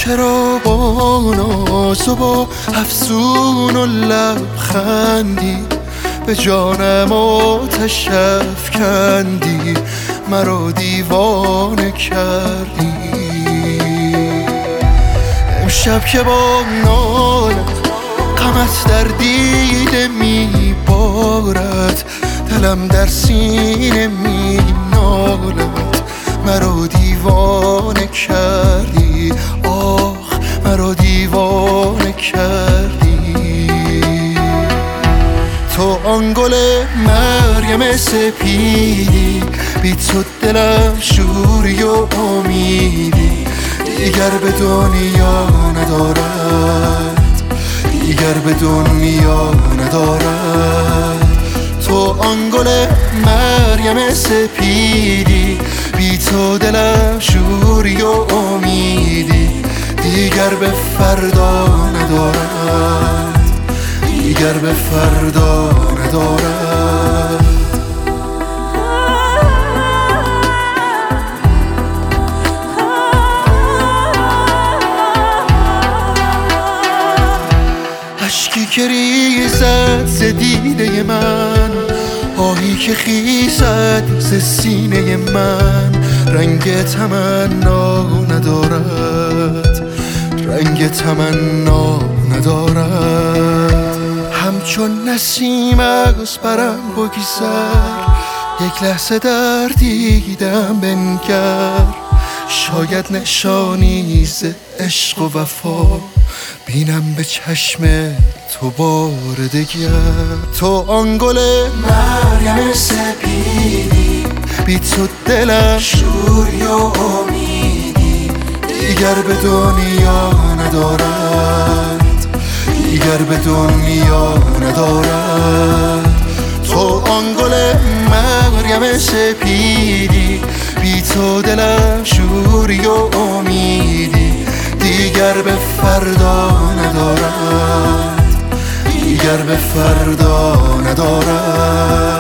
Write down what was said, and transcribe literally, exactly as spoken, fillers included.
چرا با ناز و با افسون و لبخندی به جانم آتش افکندی، مرا دیوانه کردی. امشب که با نالت غمت در دیده میبارد، دلم در سینه می نالد، مرا دیوانه کردی. آخ مرا دیوانه کردی. تو آن گل مریم سپیدی، بی تو دلم شوری و امیدی دیگر به دنیا ندارد، دیگر به دنیا ندارد. تو آن گل مریم سپیدی، بی تو دلم شوری و امیدی دیگر به فردا ندارد، دیگر به فردا ندارد. اشکی که ریزد ز دیده من، آهی که خیزد ز سینه من، رنگ تمنا ندارد، رنگ تمنا ندارد. همچون نسیم از برم بگذر، یک لحظه در دیدم بنگر، شاید نشانی ز عشق و وفا بینم به چشم تو بار دگر. تو آن گل مریم سپیدی، بی تو دلم شوری و امیدی دیگر به دنیا ندارد، دیگر به دنیا ندارد. تو آن گل مریم سپیدی، بی تو دلم شوری و امیدی دیگر به فردا ندارد، دیگر به فردا ندارد.